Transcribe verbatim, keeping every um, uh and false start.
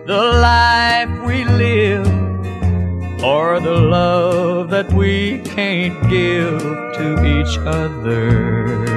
the life we live, or the love that we can't give to each other.